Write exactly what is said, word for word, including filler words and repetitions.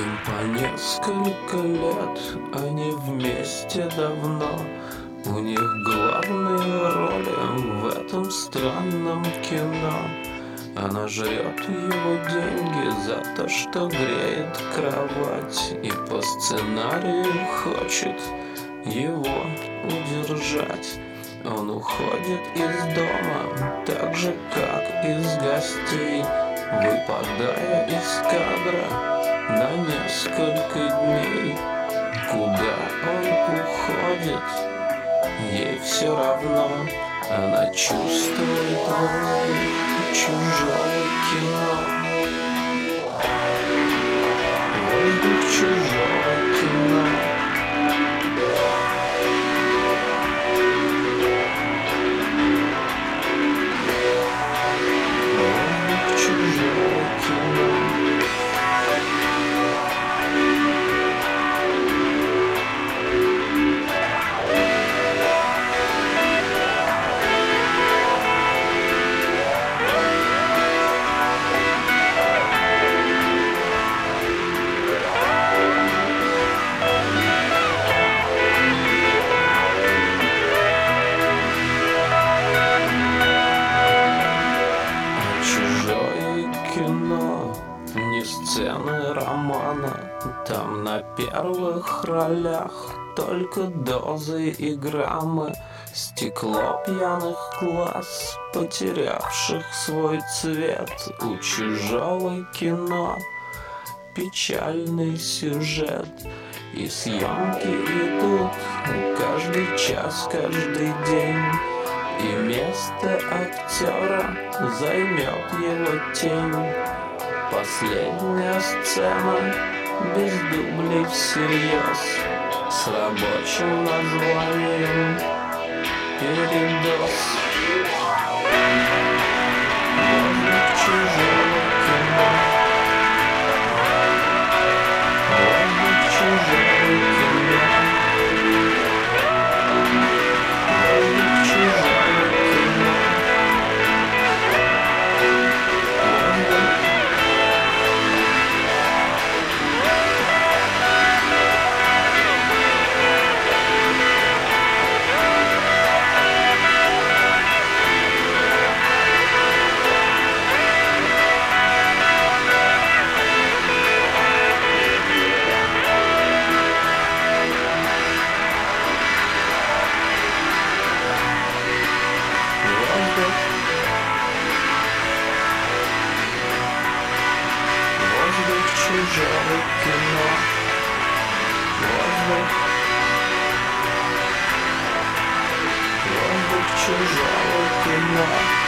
Им по несколько лет, они вместе давно. У них главные роли в этом странном кино. Она жрет его деньги за то, что греет кровать, и по сценарию хочет его удержать. Он уходит из дома, так же, как из гостей, выпадая из кадра на несколько дней. Куда он уходит, ей все равно. Она чувствует воздух чужого кино. Воздух чужого кино. Воздух чужого кино. Кино, не сцены романа. Там на первых ролях только дозы и граммы. Стекло пьяных глаз, потерявших свой цвет. У чужого кино печальный сюжет. И съемки идут каждый час, каждый день. И место актера займет его тень. Последняя сцена без дублей всерьез, с рабочим названием «Передоз». Воздух чужого кино. Воздух чужого кино. Воздух чужого. Воздух чужого кино. Воздух. Воздух чужого кино.